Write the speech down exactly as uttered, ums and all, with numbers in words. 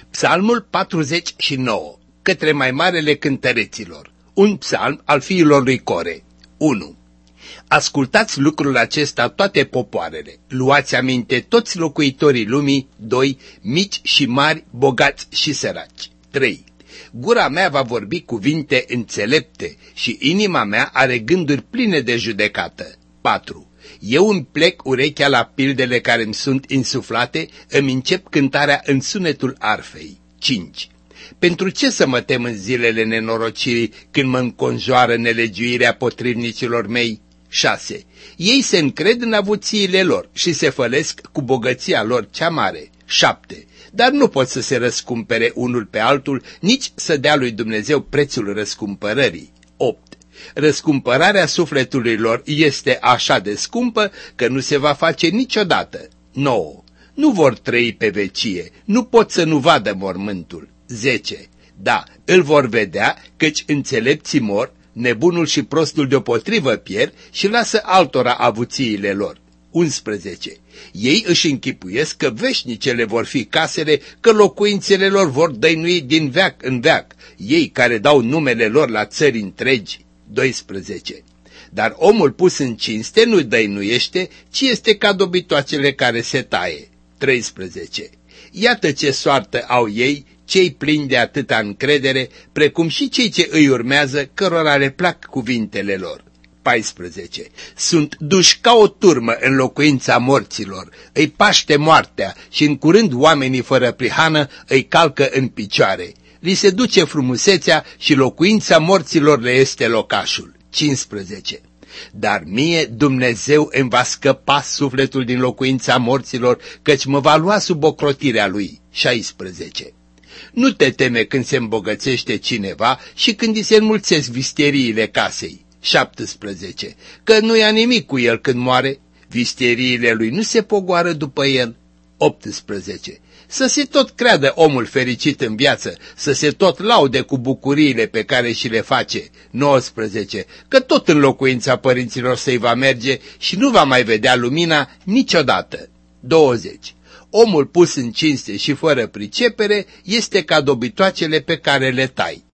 Psalmul patruzeci și nouă, către mai marele cântăreților, un psalm al fiilor lui Core. unu. Ascultați lucrul acesta toate popoarele, luați aminte toți locuitorii lumii. doi. Mici și mari, bogați și săraci. trei. Gura mea va vorbi cuvinte înțelepte și inima mea are gânduri pline de judecată. patru. Eu îmi plec urechea la pildele care îmi sunt insuflate, îmi încep cântarea în sunetul arfei. cinci. Pentru ce să mă tem în zilele nenorocirii când mă înconjoară nelegiuirea potrivnicilor mei? șase. Ei se încred în avuțiile lor și se fălesc cu bogăția lor cea mare. șapte. Dar nu pot să se răscumpere unul pe altul, nici să dea lui Dumnezeu prețul răscumpărării. opt. Răscumpărarea sufletului lor este așa de scumpă că nu se va face niciodată. nouă. Nu vor trăi pe vecie, nu pot să nu vadă mormântul. zece. Da, îl vor vedea, căci înțelepții mor, nebunul și prostul deopotrivă pierd și lasă altora avuțiile lor. unsprezece. Ei își închipuiesc că veșnicele vor fi casele, că locuințele lor vor dăinui din veac în veac, ei care dau numele lor la țări întregi. doisprezece. Dar omul pus în cinste nu dăinuiește, ci este ca dobitoacele care se taie. treisprezece. Iată ce soartă au ei, cei plini de atâta încredere, precum și cei ce îi urmează, cărora le plac cuvintele lor. paisprezece. Sunt duși ca o turmă în locuința morților, îi paște moartea și în curând oamenii fără prihană îi calcă în picioare. Li se duce frumusețea și locuința morților le este locașul. cincisprezece. Dar mie Dumnezeu îmi va scăpa sufletul din locuința morților, căci mă va lua sub ocrotirea lui. șaisprezece. Nu te teme când se îmbogățește cineva și când îi se înmulțesc visteriile casei. șaptesprezece. Că nu ia nimic cu el când moare, visteriile lui nu se pogoară după el. optsprezece. Să se tot creadă omul fericit în viață, să se tot laude cu bucuriile pe care și le face. nouăsprezece. Că tot în locuința părinților să-i va merge și nu va mai vedea lumina niciodată. douăzeci. Omul pus în cinste și fără pricepere este ca dobitoacele pe care le tai.